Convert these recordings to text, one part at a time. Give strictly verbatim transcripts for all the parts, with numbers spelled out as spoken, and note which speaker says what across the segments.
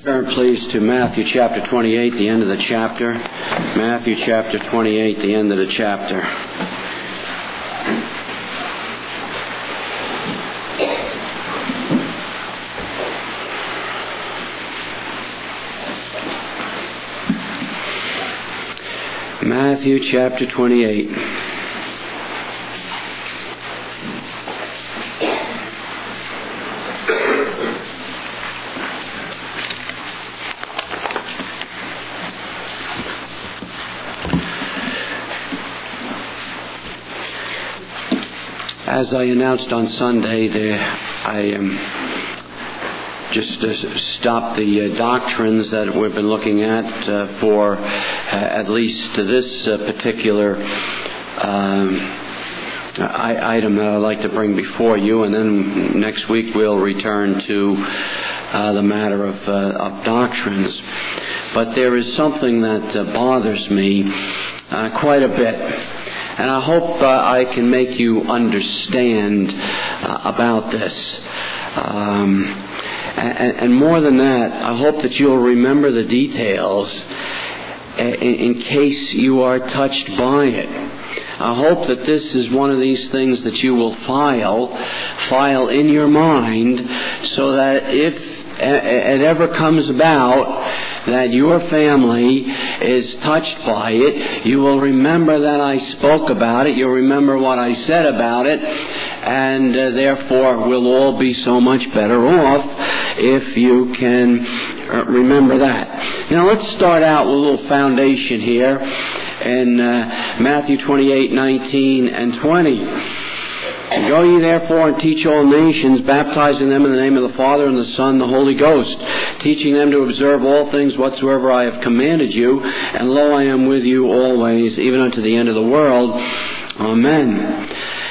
Speaker 1: Turn please to Matthew chapter twenty-eight, the end of the chapter. Matthew chapter twenty-eight, the end of the chapter. Matthew chapter twenty-eight. As I announced on Sunday, there, I um, just uh, stopped the uh, doctrines that we've been looking at uh, for uh, at least this uh, particular um, I- item that I'd like to bring before you, and then next week we'll return to uh, the matter of, uh, of doctrines. But there is something that uh, bothers me uh, quite a bit. And I hope uh, I can make you understand uh, about this. Um, and, and more than that, I hope that you'll remember the details in, in case you are touched by it. I hope that this is one of these things that you will file, file in your mind, so that if it ever comes about that your family is touched by it, you will remember that I spoke about it, you'll remember what I said about it, and uh, therefore we'll all be so much better off if you can uh, remember that. Now let's start out with a little foundation here in uh, Matthew twenty-eight, nineteen and twenty. Go ye therefore and teach all nations, baptizing them in the name of the Father and the Son and the Holy Ghost, teaching them to observe all things whatsoever I have commanded you, and lo, I am with you always, even unto the end of the world. Amen.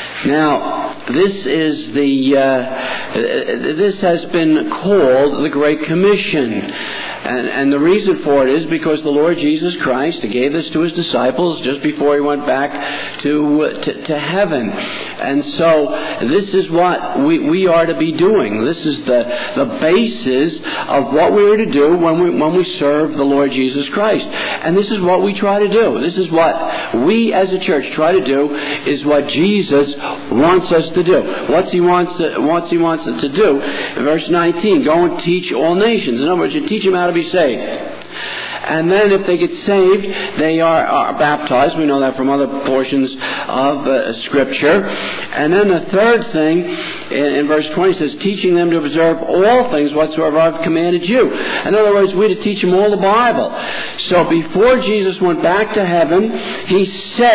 Speaker 1: Now, this is the, uh, this has been called the Great Commission. And, and the reason for it is because the Lord Jesus Christ gave this to His disciples just before He went back to, uh, to, to heaven. And so this is what we, we are to be doing. This is the, the basis of what we are to do when we, when we serve the Lord Jesus Christ. And this is what we try to do. This is what we as a church try to do, is what Jesus wants us to do. What's He wants, uh, what's He wants us to do? Verse nineteen, go and teach all nations. In other words, you teach them how to be saved. And then if they get saved, they are, are baptized. We know that from other portions of uh, Scripture. And then the third thing, in, in verse twenty, says, teaching them to observe all things whatsoever I've commanded you. In other words, we're to teach them all the Bible. So before Jesus went back to heaven, He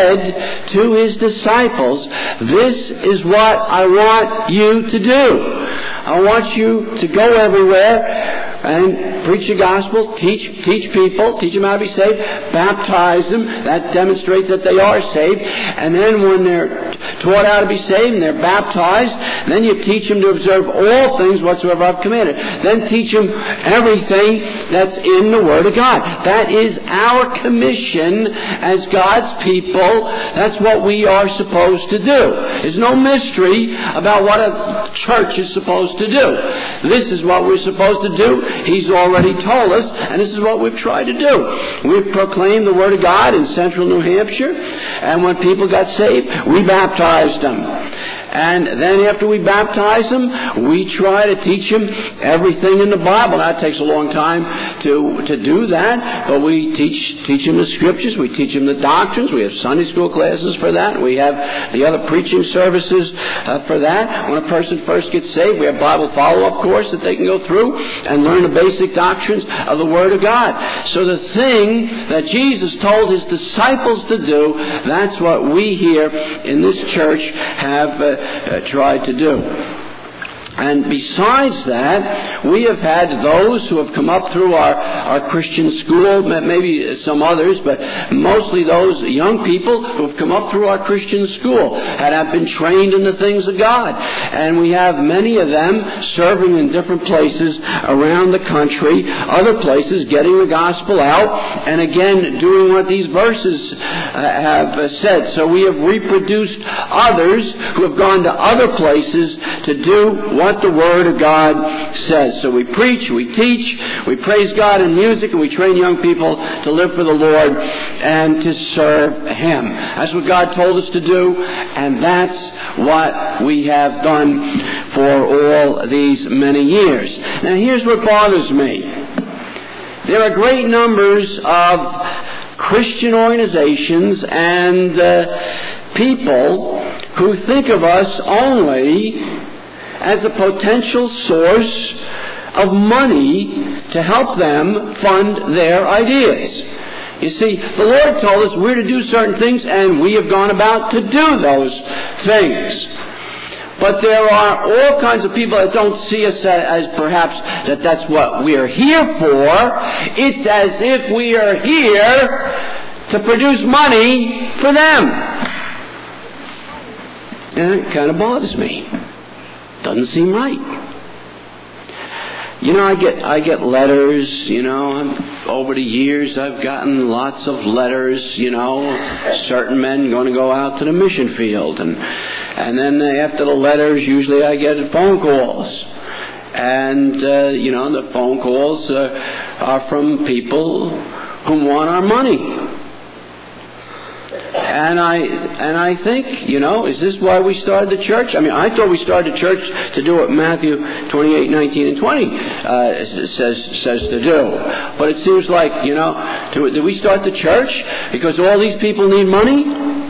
Speaker 1: said to His disciples, this is what I want you to do. I want you to go everywhere and preach the gospel, teach teach people, teach them how to be saved, baptize them. That demonstrates that they are saved. And then when they're taught how to be saved and they're baptized, then you teach them to observe all things whatsoever I've commanded. Then teach them everything that's in the Word of God. That is our commission as God's people. That's what we are supposed to do. There's no mystery about what a church is supposed to do. This is what we're supposed to do. He's already told us, and this is what we've tried to do. We've proclaimed the Word of God in central New Hampshire, and when people got saved, we baptized them. And then after we baptize them, we try to teach them everything in the Bible. That takes a long time to, to do that, but we teach teach them the Scriptures, we teach them the doctrines, we have Sunday school classes for that, we have the other preaching services uh, for that. When a person first gets saved, we have Bible follow-up course that they can go through and learn the basic doctrines of the Word of God. So the thing that Jesus told His disciples to do, that's what we here in this church have uh, Uh, tried to do. And besides that, we have had those who have come up through our, our Christian school, maybe some others, but mostly those young people who have come up through our Christian school and have been trained in the things of God. And we have many of them serving in different places around the country, other places getting the gospel out, and again doing what these verses uh, have said. So we have reproduced others who have gone to other places to do what what the Word of God says. So we preach, we teach, we praise God in music, and we train young people to live for the Lord and to serve Him. That's what God told us to do, and that's what we have done for all these many years. Now here's what bothers me. There are great numbers of Christian organizations and uh, people who think of us only as a potential source of money to help them fund their ideas. You see, the Lord told us we're to do certain things, and we have gone about to do those things. But there are all kinds of people that don't see us as perhaps that that's what we are here for. It's as if we are here to produce money for them. And it kind of bothers me. Doesn't seem right. You know, I get I get letters, you know, over the years I've gotten lots of letters, you know, certain men going to go out to the mission field. And and then after the letters, usually I get phone calls. And, uh, you know, the phone calls uh, are from people who want our money. And I and I think, you know, is this why we started the church? I mean, I thought we started the church to do what Matthew twenty-eight, nineteen, and twenty uh, says says to do. But it seems like, you know, do, do we start the church because all these people need money?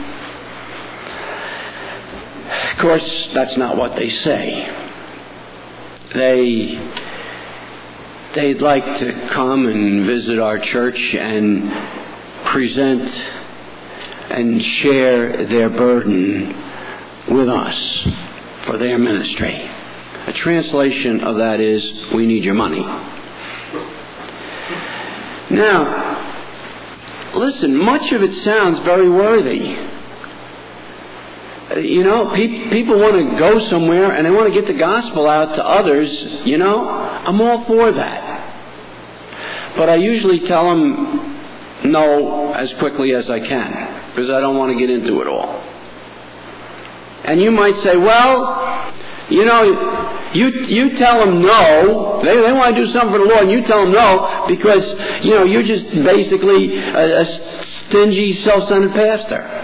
Speaker 1: Of course, that's not what they say. They they'd like to come and visit our church and present and share their burden with us for their ministry. A translation of that is, we need your money. Now, listen, much of it sounds very worthy. You know, pe- people want to go somewhere and they want to get the gospel out to others. You know, I'm all for that. But I usually tell them no as quickly as I can, because I don't want to get into it all. And you might say, well, you know, you you tell them no. They, they want to do something for the Lord, and you tell them no because, you know, you're just basically a, a stingy, self-centered pastor.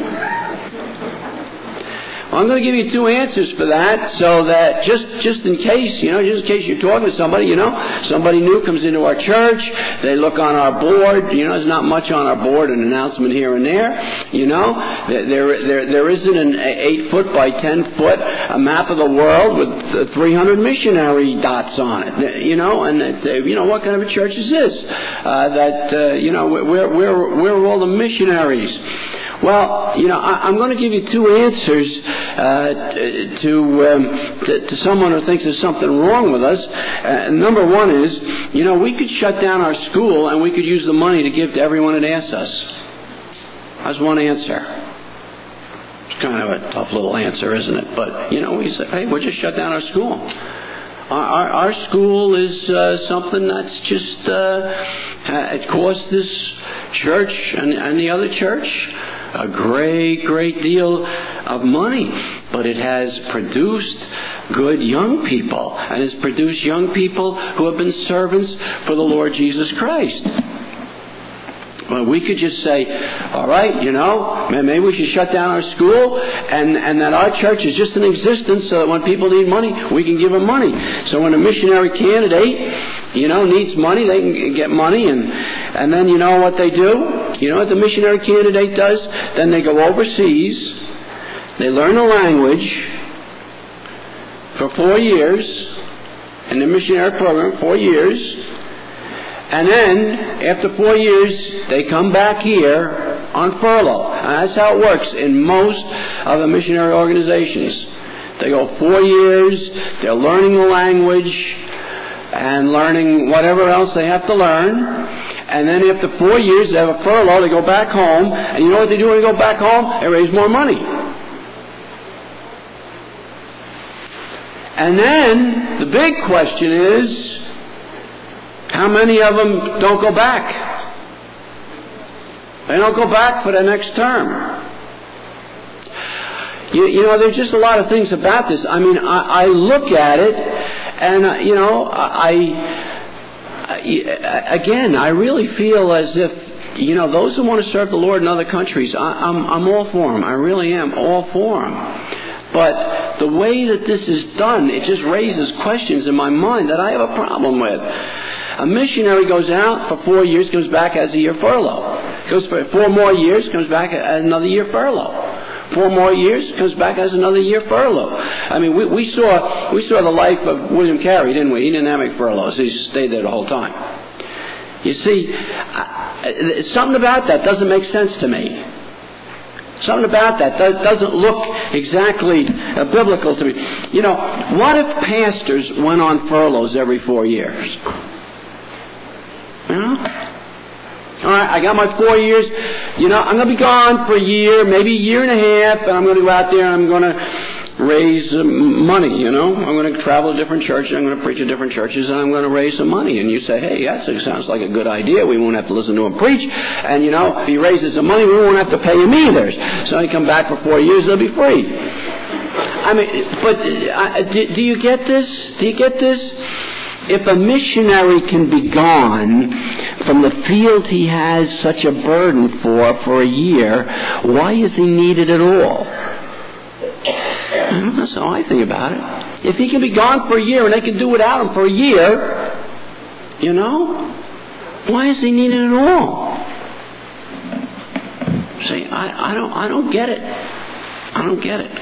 Speaker 1: Well, I'm going to give you two answers for that, so that just, just in case, you know, just in case you're talking to somebody, you know, somebody new comes into our church, they look on our board, you know, there's not much on our board, an announcement here and there, you know, there, there, there isn't an eight foot by ten foot, a map of the world with three hundred missionary dots on it, you know, and it's, you know, what kind of a church is this? Uh, that, uh, you know, where, where, where are all the missionaries? Well, you know, I, I'm going to give you two answers uh, to, um, to to someone who thinks there's something wrong with us. Uh, number one is, you know, we could shut down our school and we could use the money to give to everyone that asks us. That's one answer. It's kind of a tough little answer, isn't it? But, you know, we say, hey, we'll just shut down our school. Our, our, our school is uh, something that's just, uh, it cost this church and, and the other church a great, great deal of money. But it has produced good young people. And it's produced young people who have been servants for the Lord Jesus Christ. Well, we could just say, all right, you know, maybe we should shut down our school, and, and that our church is just in existence so that when people need money, we can give them money. So when a missionary candidate, you know, needs money, they can get money, and, and then you know what they do? You know what the missionary candidate does? Then they go overseas, they learn the language for four years, in the missionary program, four years, and then, after four years, they come back here on furlough. And that's how it works in most of the missionary organizations. They go four years, they're learning the language and learning whatever else they have to learn. And then after four years, they have a furlough, they go back home. And you know what they do when they go back home? They raise more money. And then, the big question is, how many of them don't go back? They don't go back for the next term. You, you know, there's just a lot of things about this. I mean, I, I look at it, and, uh, you know, I, I, again, I really feel as if, you know, those who want to serve the Lord in other countries, I, I'm, I'm all for them. I really am all for them. But the way that this is done, it just raises questions in my mind that I have a problem with. A missionary goes out for four years, comes back as a year furlough. Goes for four more years, comes back as another year furlough. Four more years, comes back as another year furlough. I mean, we, we saw we saw the life of William Carey, didn't we? He didn't have any furloughs. He stayed there the whole time. You see, I, something about that doesn't make sense to me. Something about that doesn't look exactly uh, biblical to me. You know, what if pastors went on furloughs every four years? You know? All right, I got my four years. You know, I'm going to be gone for a year, maybe a year and a half, and I'm going to go out there and I'm going to raise um, money, you know. I'm going to travel to different churches, I'm going to preach at different churches, and I'm going to raise some money. And you say, hey, that sounds like a good idea. We won't have to listen to him preach. And, you know, if he raises some money, we won't have to pay him either. So he come back for four years, they'll be free. I mean, but uh, do, do you get this? Do you get this? If a missionary can be gone from the field he has such a burden for for a year, why is he needed at all? That's how I think about it. If he can be gone for a year and they can do without him for a year, you know, why is he needed at all? See, I, I don't I don't get it. I don't get it.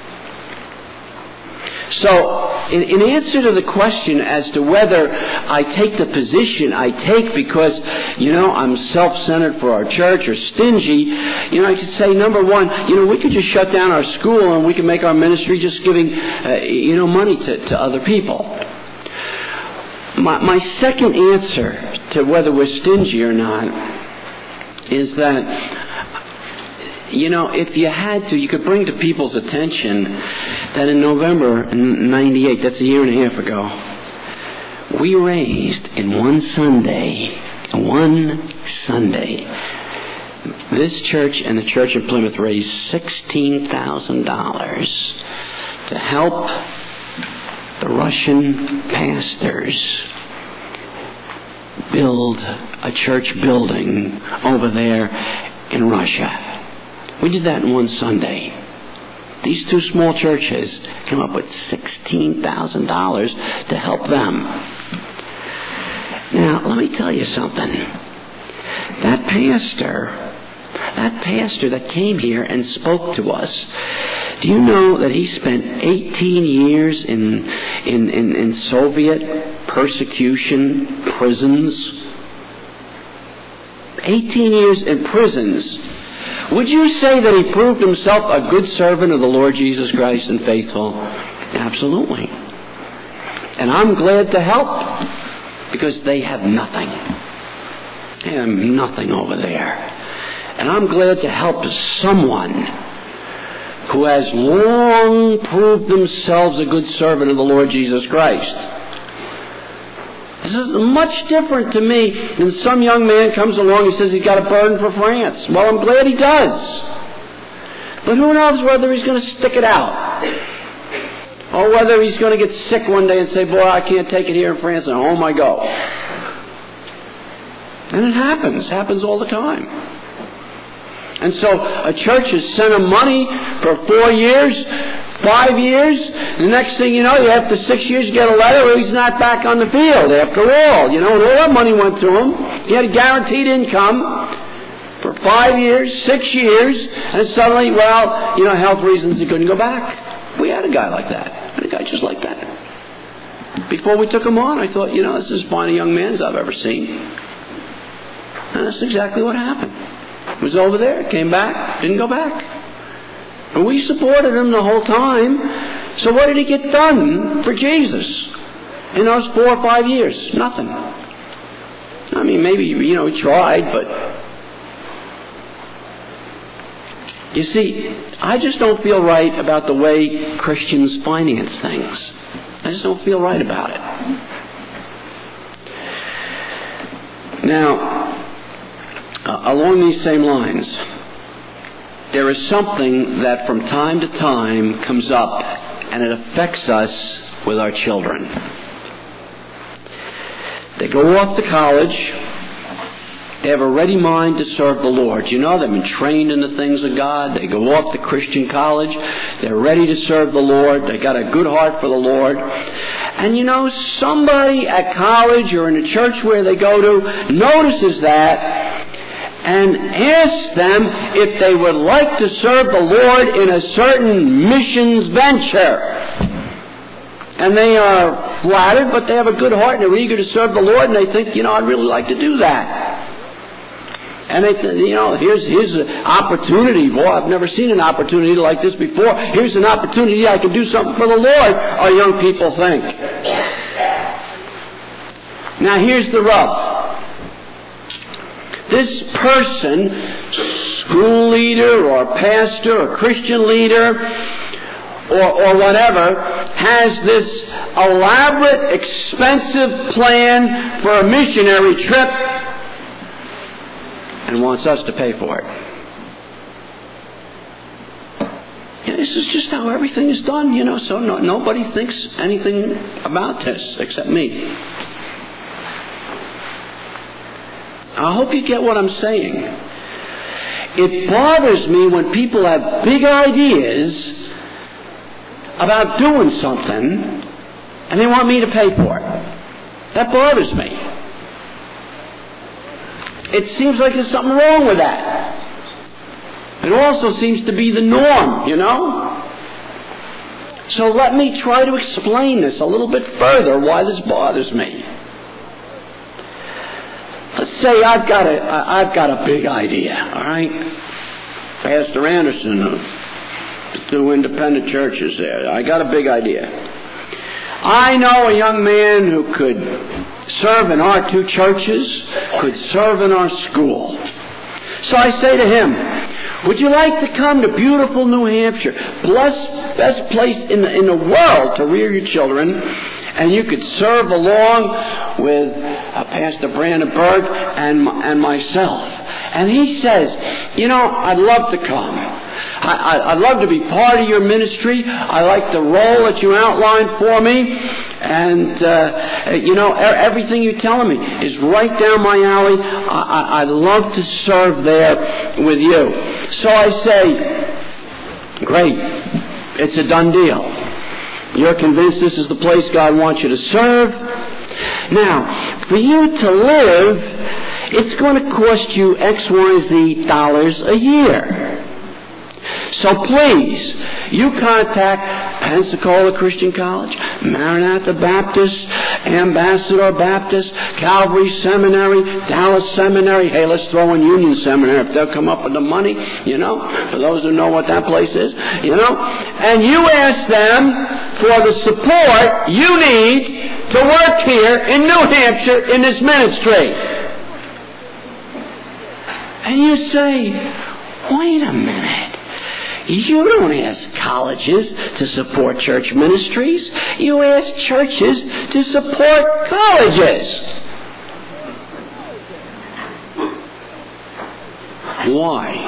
Speaker 1: So, in, in answer to the question as to whether I take the position I take because, you know, I'm self-centered for our church or stingy, you know, I could say, number one, you know, we could just shut down our school and we can make our ministry just giving, uh, you know, money to, to other people. My, my second answer to whether we're stingy or not is that, you know, if you had to, you could bring to people's attention that in November ninety-eight, that's a year and a half ago, we raised in one Sunday, one Sunday, this church and the church in Plymouth raised sixteen thousand dollars to help the Russian pastors build a church building over there in Russia. We did that in one Sunday. These two small churches came up with sixteen thousand dollars to help them. Now, let me tell you something. That pastor, that pastor that came here and spoke to us, do you know that he spent eighteen years in, in, in, in Soviet persecution prisons? eighteen years in prisons. Would you say that he proved himself a good servant of the Lord Jesus Christ and faithful? Absolutely. And I'm glad to help because they have nothing. They have nothing over there. And I'm glad to help someone who has long proved themselves a good servant of the Lord Jesus Christ. This is much different to me than some young man comes along and says he's got a burden for France. Well, I'm glad he does. But who knows whether he's going to stick it out. Or whether he's going to get sick one day and say, boy, I can't take it here in France, and home I go. And it happens. It happens all the time. And so a church has sent him money for four years, five years. The next thing you know, you after six years, you get a letter where he's not back on the field after all. You know, and all that money went to him. He had a guaranteed income for five years, six years, and suddenly, well, you know, health reasons he couldn't go back. We had a guy like that. We had a guy just like that. Before we took him on, I thought, you know, this is as fine a young man as I've ever seen. And that's exactly what happened. He was over there, came back, didn't go back. And we supported him the whole time. So what did he get done for Jesus in those four or five years? Nothing. I mean, maybe, you know, he tried, but... You see, I just don't feel right about the way Christians finance things. I just don't feel right about it. Now, uh, along these same lines, there is something that from time to time comes up, and it affects us with our children. They go off to college. They have a ready mind to serve the Lord. You know, they've been trained in the things of God. They go off to Christian college. They're ready to serve the Lord. They got a good heart for the Lord. And you know, somebody at college or in a church where they go to notices that and asks them if they would like to serve the Lord in a certain missions venture. And they are flattered, but they have a good heart and they're eager to serve the Lord, and they think, you know, I'd really like to do that. And they, th- you know, here's here's an opportunity. Boy, I've never seen an opportunity like this before. Here's an opportunity I can do something for the Lord, our young people think. Now here's the rub. This person, school leader or pastor or Christian leader or, or whatever, has this elaborate, expensive plan for a missionary trip and wants us to pay for it. Yeah, this is just how everything is done, you know, so no, nobody thinks anything about this except me. I hope you get what I'm saying. It bothers me when people have big ideas about doing something and they want me to pay for it. That bothers me. It seems like there's something wrong with that. It also seems to be the norm, you know? So let me try to explain this a little bit further, why this bothers me. Let's say I've got a, I've got a big idea, all right? Pastor Anderson, uh, two independent churches there. I got a big idea. I know a young man who could serve in our two churches, could serve in our school. So I say to him, would you like to come to beautiful New Hampshire, blessed, best place in the, in the world to rear your children, and you could serve along with uh, Pastor Brandon Berg and, and myself. And he says, you know, I'd love to come. I, I, I'd love to be part of your ministry. I like the role that you outlined for me. And, uh, you know, everything you're telling me is right down my alley. I, I, I'd love to serve there with you. So I say, great. It's a done deal. You're convinced this is the place God wants you to serve. Now, for you to live, it's going to cost you X, Y, Z dollars a year. So please, you contact Pensacola Christian College, Maranatha Baptist, Ambassador Baptist, Calvary Seminary, Dallas Seminary. Hey, let's throw in Union Seminary if they'll come up with the money, you know, for those who know what that place is, you know. And you ask them for the support you need to work here in New Hampshire in this ministry. And you say, wait a minute. You don't ask colleges to support church ministries. You ask churches to support colleges. Why?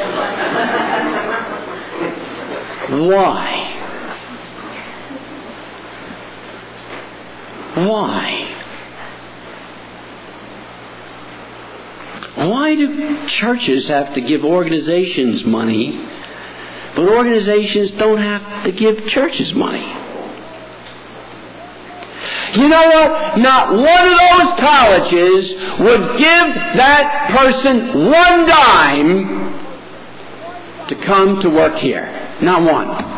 Speaker 1: Why? Why? Why do churches have to give organizations money, but organizations don't have to give churches money? You know what? Not one of those colleges would give that person one dime to come to work here. Not one.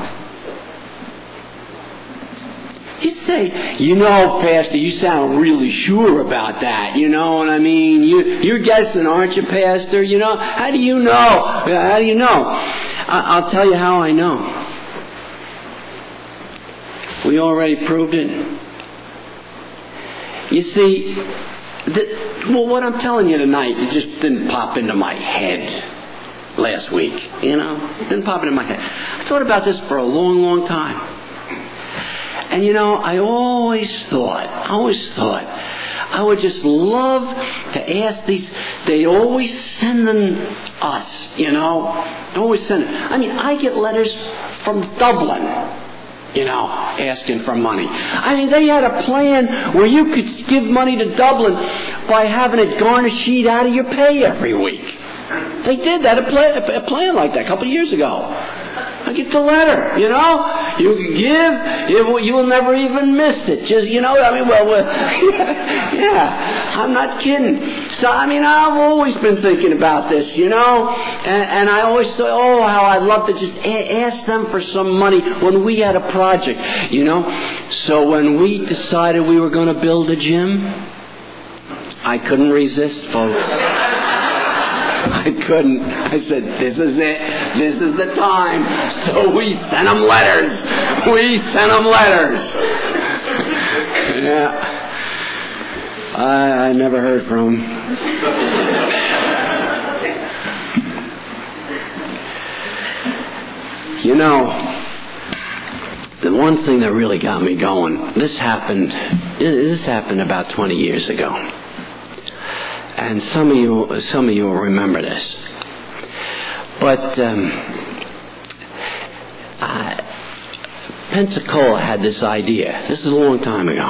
Speaker 1: You say, you know, Pastor, you sound really sure about that. You know what I mean? You, you're guessing, aren't you, Pastor? You know, how do you know? How do you know? I, I'll tell you how I know. We already proved it. You see, the, well, what I'm telling you tonight, it just didn't pop into my head last week. You know, it didn't pop into my head. I thought about this for a long, long time. And you know, I always thought, I always thought, I would just love to ask these. They always send them us, you know. Always send it. I mean, I get letters from Dublin, you know, asking for money. I mean, they had a plan where you could give money to Dublin by having it garnished out of your pay every week. They did that, a plan, a plan like that a couple of years ago. I get the letter, you know. You can give, you will, you will never even miss it. Just, you know, I mean, well, well yeah, I'm not kidding. So, I mean, I've always been thinking about this, you know, and, and I always say, oh, how I'd love to just a- ask them for some money when we had a project, you know. So when we decided we were going to build a gym, I couldn't resist, folks. I couldn't. I said, this is it. This is the time. So we sent them letters. We sent them letters. Yeah. I, I never heard from them. You know, the one thing that really got me going, this happened, this happened about twenty years ago. And some of you, some of you will remember this. But um, uh, Pensacola had this idea. This is a long time ago.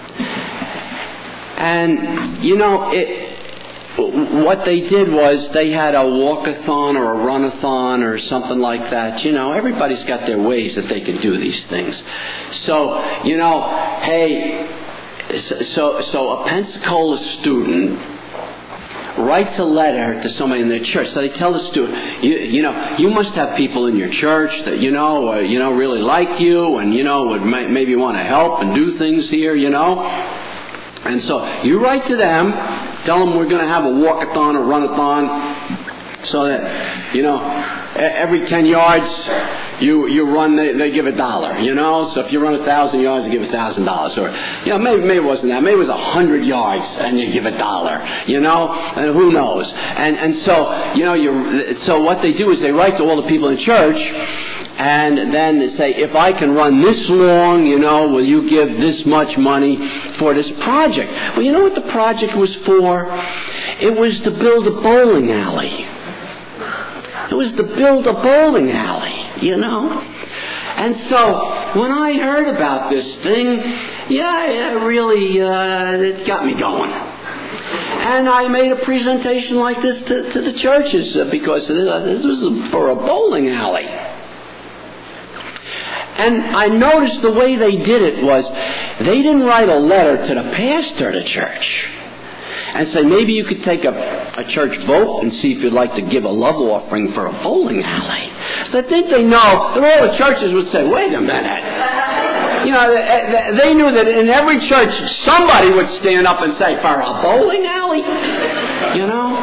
Speaker 1: And, you know, it, what they did was they had a walkathon or a runathon or something like that. You know, everybody's got their ways that they can do these things. So, you know, hey, so, so a Pensacola student writes a letter to somebody in their church. So they tell the student, you, you know, you must have people in your church that, you know, uh, you know, really like you and, you know, would may, maybe want to help and do things here, you know. And so you write to them, tell them we're going to have a walkathon or runathon so that, you know, every ten yards you you run, they, they give a dollar, you know. So if you run a thousand yards, they give a thousand dollars. Or, you know, maybe, maybe it wasn't that. Maybe it was a hundred yards and you give a dollar, you know. And who knows? And and so, you know, you so what they do is they write to all the people in church. And then they say, if I can run this long, you know, will you give this much money for this project? Well, you know what the project was for? It was to build a bowling alley. It was to build a bowling alley, you know. And so when I heard about this thing, yeah, it really, uh, it got me going. And I made a presentation like this to, to the churches uh, because uh, this was for a bowling alley. And I noticed the way they did it was they didn't write a letter to the pastor of the church and say, maybe you could take a, a church vote and see if you'd like to give a love offering for a bowling alley. So I think they know that all the churches would say, wait a minute. You know, they, they knew that in every church somebody would stand up and say, for a bowling alley? You know?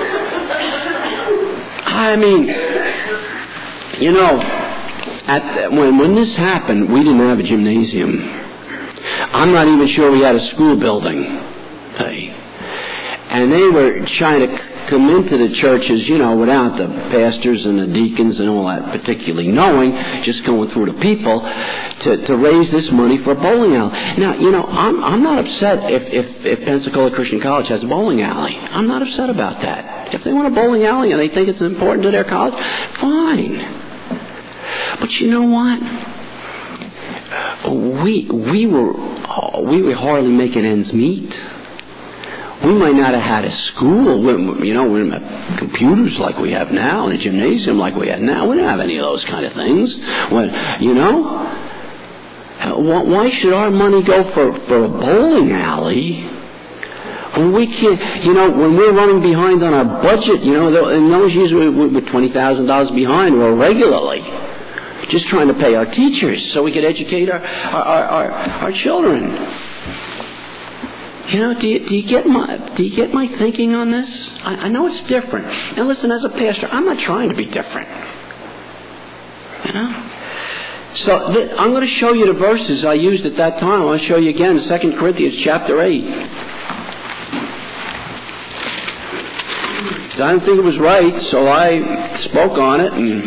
Speaker 1: I mean, you know, At, when, when this happened, we didn't have a gymnasium. I'm not even sure we had a school building. Hey. And they were trying to c- come into the churches, you know, without the pastors and the deacons and all that particularly knowing, just going through the people, to, to raise this money for a bowling alley. Now, you know, I'm, I'm not upset if, if, if Pensacola Christian College has a bowling alley. I'm not upset about that. If they want a bowling alley and they think it's important to their college, fine. But you know what? We we were we were hardly making ends meet. We might not have had a school, you know, we didn't have computers like we have now, and a gymnasium like we have now. We didn't have any of those kind of things. When, you know, why should our money go for, for a bowling alley when we can't, you know, when we're running behind on our budget, you know, in those years we were twenty thousand dollars behind, or regularly. Just trying to pay our teachers so we could educate our our, our, our children. You know, do you, do you get my do you get my thinking on this? I, I know it's different. And listen, as a pastor, I'm not trying to be different. You know. So th- I'm going to show you the verses I used at that time. I'll show you again, Second Corinthians chapter eight. I didn't think it was right, so I spoke on it, and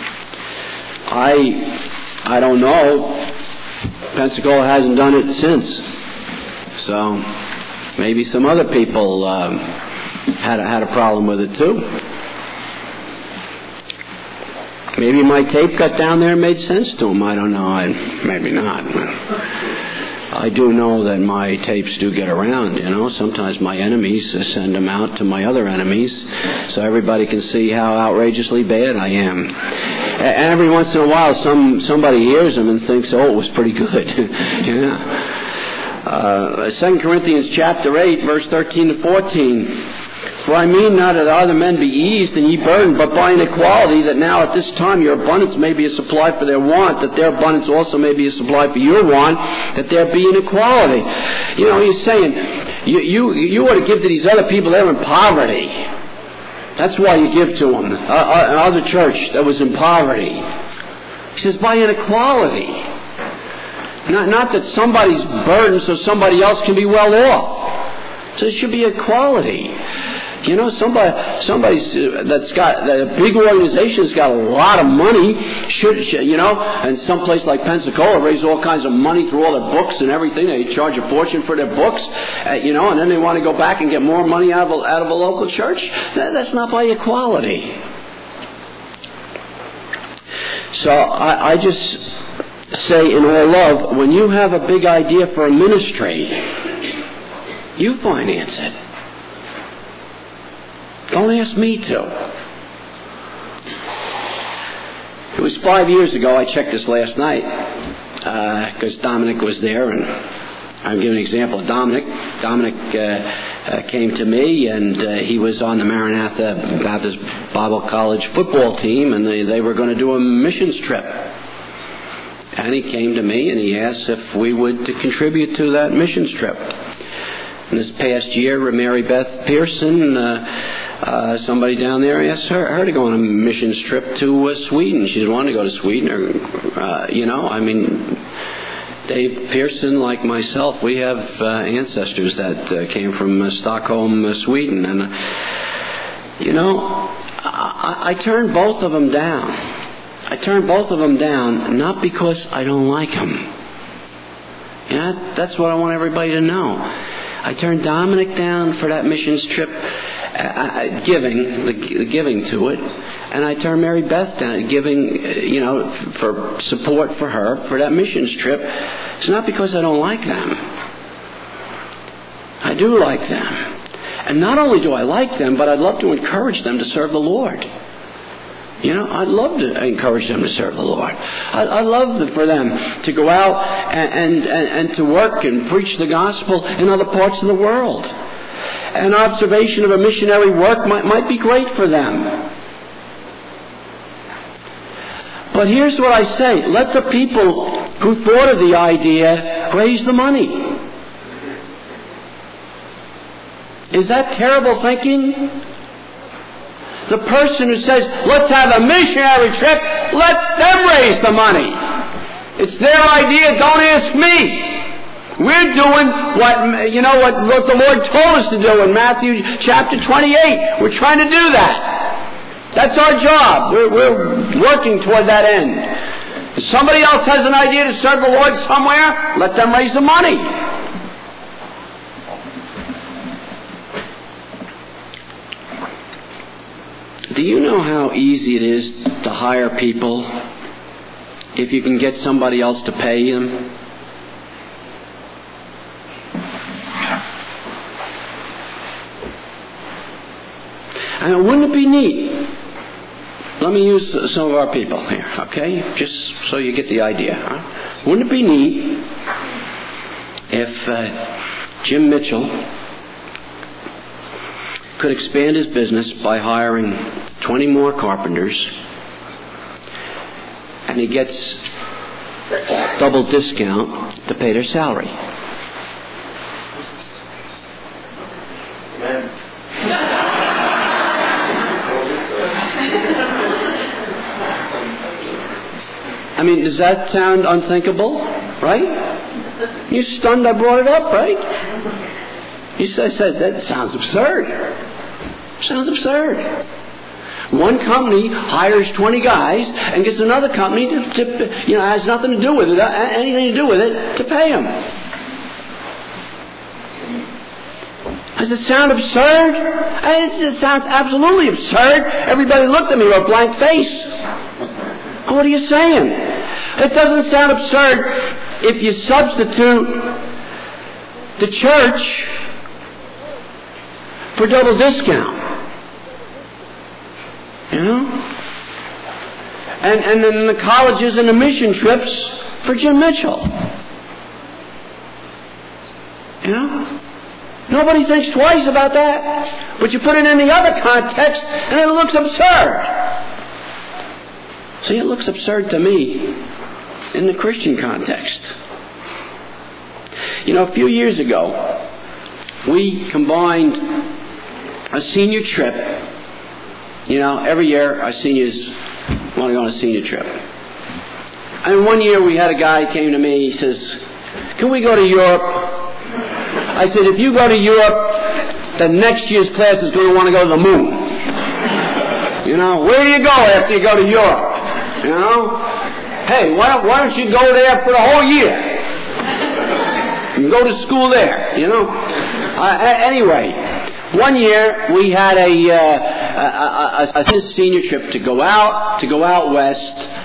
Speaker 1: I I don't know. Pensacola hasn't done it since. So, Maybe some other people um, had, a, had a problem with it too. Maybe my tape got down there and made sense to them. I don't know. I, maybe not. I do know that my tapes do get around, you know. Sometimes my enemies send them out to my other enemies so everybody can see how outrageously bad I am. And every once in a while some somebody hears them and thinks, oh, it was pretty good. yeah. Uh, Second Corinthians chapter eight, verse thirteen to fourteen. For I mean not that other men be eased and ye burdened, but by an equality, that now at this time your abundance may be a supply for their want, that their abundance also may be a supply for your want, that there be an equality. You know, he's saying, you, you, you ought to give to these other people, they're in poverty. That's why you give to them. Uh, another church that was in poverty. He says, by an equality. Not, not that somebody's burdened so somebody else can be well off. So it should be equality. You know, somebody, somebody's uh, that's got a big organization's got a lot of money. Should, should you know? And someplace like Pensacola raise all kinds of money through all their books and everything. They charge a fortune for their books, uh, you know, and then they want to go back and get more money out of a, out of a local church. That, that's not by equality. So I, I just say, in all love, when you have a big idea for a ministry, you finance it. Don't ask me to. It was five years ago. I checked this last night because uh, Dominic was there, and I'm giving an example of Dominic. Dominic uh, uh, came to me, and uh, he was on the Maranatha Baptist Bible College football team, and they, they were going to do a missions trip. And he came to me, and he asked if we would to contribute to that missions trip. And this past year, Mary Beth Pearson, uh, Uh, somebody down there asked her, her to go on a missions trip to uh, Sweden. She didn't want to go to Sweden. Or, uh, you know, I mean, Dave Pearson, like myself, we have uh, ancestors that uh, came from uh, Stockholm, uh, Sweden. And, uh, you know, I, I turned both of them down. I turned both of them down, not because I don't like them. Yeah, that's what I want everybody to know. I turned Dominic down for that missions trip. Uh, giving the, the giving to it, and I turned Mary Beth down, giving, you know, for support for her for that missions trip. It's not because I don't like them. I do like them, and not only do I like them, but I'd love to encourage them to serve the Lord. You know, I'd love to encourage them to serve the Lord. I, I'd love for them to go out and, and, and, and to work and preach the gospel in other parts of the world. An observation of a missionary work might, might be great for them. But here's what I say. Let the people who thought of the idea raise the money. Is that terrible thinking? The person who says, let's have a missionary trip, let them raise the money. It's their idea, don't ask me. We're doing what, you know, what, what the Lord told us to do in Matthew chapter twenty-eight. We're trying to do that. That's our job. We're, we're working toward that end. If somebody else has an idea to serve the Lord somewhere, let them raise the money. Do you know how easy it is to hire people if you can get somebody else to pay them? I mean, wouldn't it be neat? Let me use some of our people here, okay? Just so you get the idea. Huh? Wouldn't it be neat if uh, Jim Mitchell could expand his business by hiring twenty more carpenters, and he gets double discount to pay their salary? Amen. I mean, does that sound unthinkable? Right? You're stunned I brought it up, right? You said, that sounds absurd. Sounds absurd. One company hires twenty guys and gets another company to, to you know, has nothing to do with it, anything to do with it, to pay them. Does it sound absurd? It sounds absolutely absurd. Everybody looked at me with a blank face. What are you saying? It doesn't sound absurd if you substitute the church for double discount. You know? And, and then the colleges and the mission trips for Jim Mitchell. You know? Nobody thinks twice about that. But you put it in the other context and it looks absurd. See, it looks absurd to me in the Christian context. You know, a few years ago, we combined a senior trip. You know, every year our seniors want to go on a senior trip. And one year we had a guy came to me, he says, "Can we go to Europe?" I said, "If you go to Europe, the next year's class is going to want to go to the moon." You know, where do you go after you go to Europe? You know? Hey, why don't, why don't you go there for the whole year? And go to school there, you know? Uh, anyway, one year we had a, uh, a, a, a senior trip to go out, to go out west,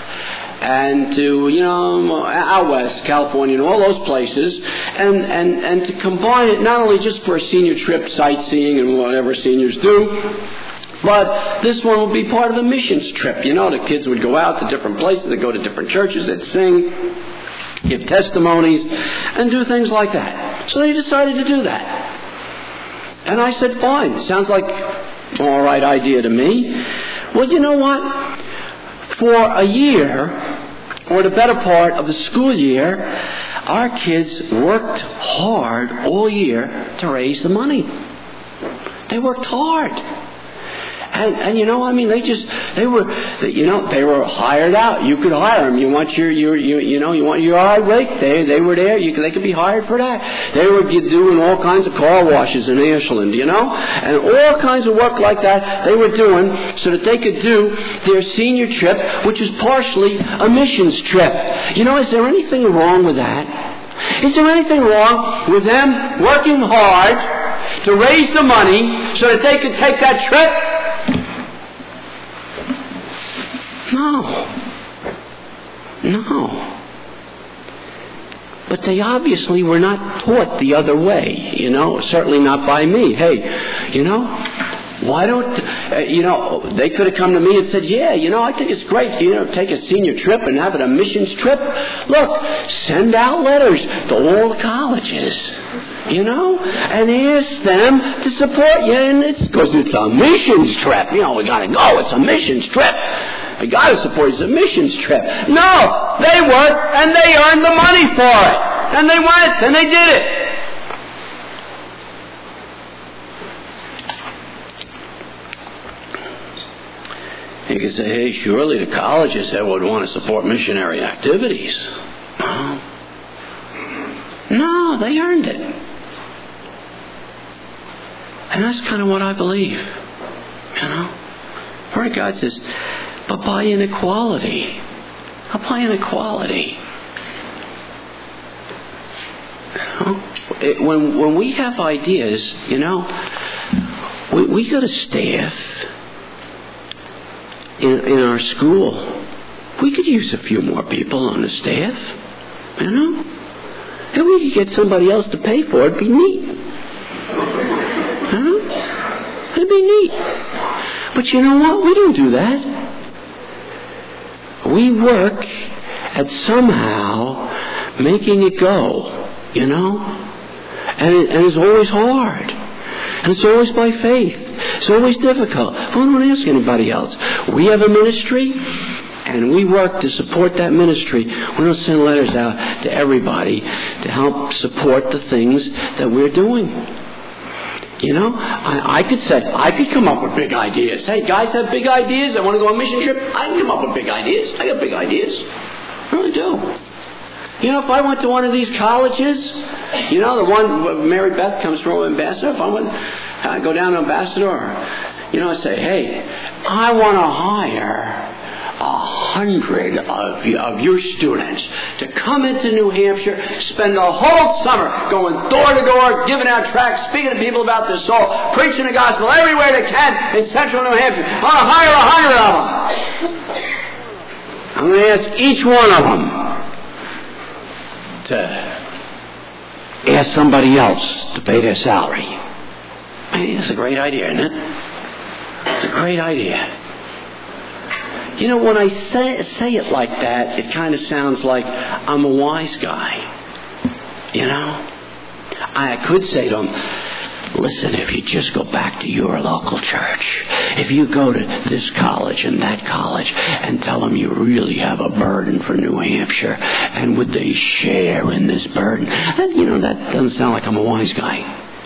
Speaker 1: and to, you know, out west, California, and all those places, and, and, and to combine it not only just for a senior trip, sightseeing and whatever seniors do, but this one would be part of a missions trip. You know, the kids would go out to different places, they'd go to different churches, they'd sing, give testimonies, and do things like that. So they decided to do that. And I said, fine, sounds like an all right idea to me. Well, you know what? For a year, or the better part of the school year, our kids worked hard all year to raise the money. They worked hard. And, and you know, I mean, they just, they were, you know, they were hired out. You could hire them. You want your, your, your you know, you want your hourly rate. They, they were there. You, they could be hired for that. They were doing all kinds of car washes in Ashland, you know, and all kinds of work like that they were doing so that they could do their senior trip, which was partially a missions trip. You know, is there anything wrong with that? Is there anything wrong with them working hard to raise the money so that they could take that trip? No. No. But they obviously were not taught the other way, you know, certainly not by me. Hey, you know, why don't, uh, you know, they could have come to me and said, yeah, you know, I think it's great, you know, take a senior trip and have it a missions trip. Look, send out letters to all the colleges, you know, and ask them to support you. And it's because it's a missions trip. You know, we got to go. It's a missions trip. We got to support it. It's a missions trip. No, they worked and they earned the money for it. And they went and they did it. You could say, hey, surely the colleges that would want to support missionary activities. No. No, they earned it. And that's kind of what I believe. You know? The Word of God says, but by inequality. By inequality. You know? It, when, when we have ideas, you know, we, we got a staff in, in our school. We could use a few more people on the staff. You know? And we could get somebody else to pay for it. It'd be neat. Huh? It'd be neat. But you know what? We don't do that. We work at somehow making it go, you know? And, it, and it's always hard. And it's always by faith. It's always difficult. But I don't ask anybody else. We have a ministry, and we work to support that ministry. We don't send letters out to everybody to help support the things that we're doing. You know, I, I could say, I could come up with big ideas. Hey, guys have big ideas. I want to go on a mission trip. I can come up with big ideas. I got big ideas. I really do. You know, if I went to one of these colleges, you know, the one Mary Beth comes from, Ambassador, if I went, I go down to Ambassador, you know, I say, hey, I want to hire a hundred of, of your students to come into New Hampshire, spend the whole summer going door to door, giving out tracts, speaking to people about the soul, preaching the gospel everywhere they can in central New Hampshire. I want to hire a hundred of them. I'm going to ask each one of them to ask somebody else to pay their salary. I mean, it's a great idea, isn't it? It's a great idea. You know, when I say, say it like that, it kind of sounds like I'm a wise guy. You know? I could say to them, listen, if you just go back to your local church, if you go to this college and that college and tell them you really have a burden for New Hampshire, and would they share in this burden? And, you know, that doesn't sound like I'm a wise guy.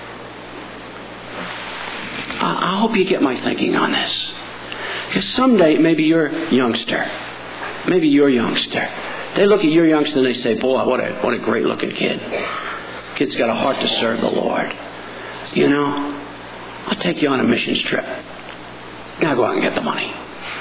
Speaker 1: I, I hope you get my thinking on this. Because someday, maybe your youngster, maybe your youngster, they look at your youngster and they say, boy, what a, what a great looking kid. Kid's got a heart to serve the Lord. You know, I'll take you on a missions trip. Now go out and get the money.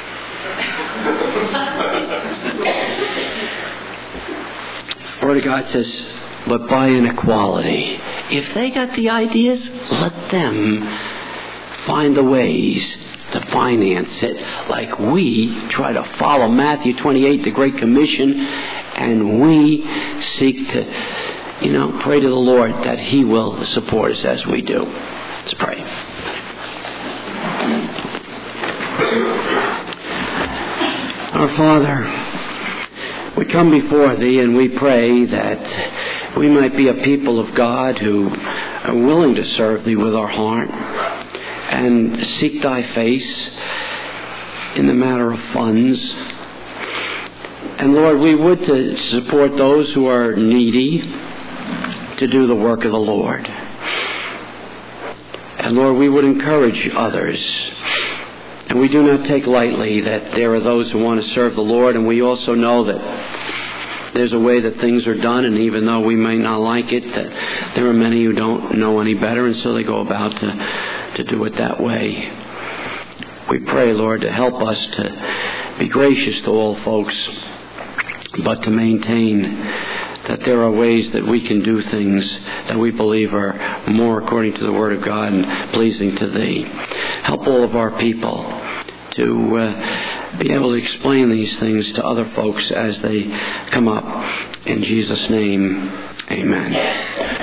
Speaker 1: Word of God says, but by inequality. If they got the ideas, let them find the ways to finance it, like we try to follow Matthew twenty-eight, the Great Commission, and we seek to, you know, pray to the Lord that He will support us as we do. Let's pray. Our Father, we come before Thee and we pray that we might be a people of God who are willing to serve Thee with our heart and seek Thy face in the matter of funds. And Lord, we would to support those who are needy to do the work of the Lord. And Lord, we would encourage others. And we do not take lightly that there are those who want to serve the Lord, and we also know that there's a way that things are done, and even though we may not like it, that there are many who don't know any better, and so they go about to to do it that way. We pray, Lord, to help us to be gracious to all folks, but to maintain that there are ways that we can do things that we believe are more according to the Word of God and pleasing to Thee. Help all of our people to uh, be able to explain these things to other folks as they come up. In Jesus' name, amen.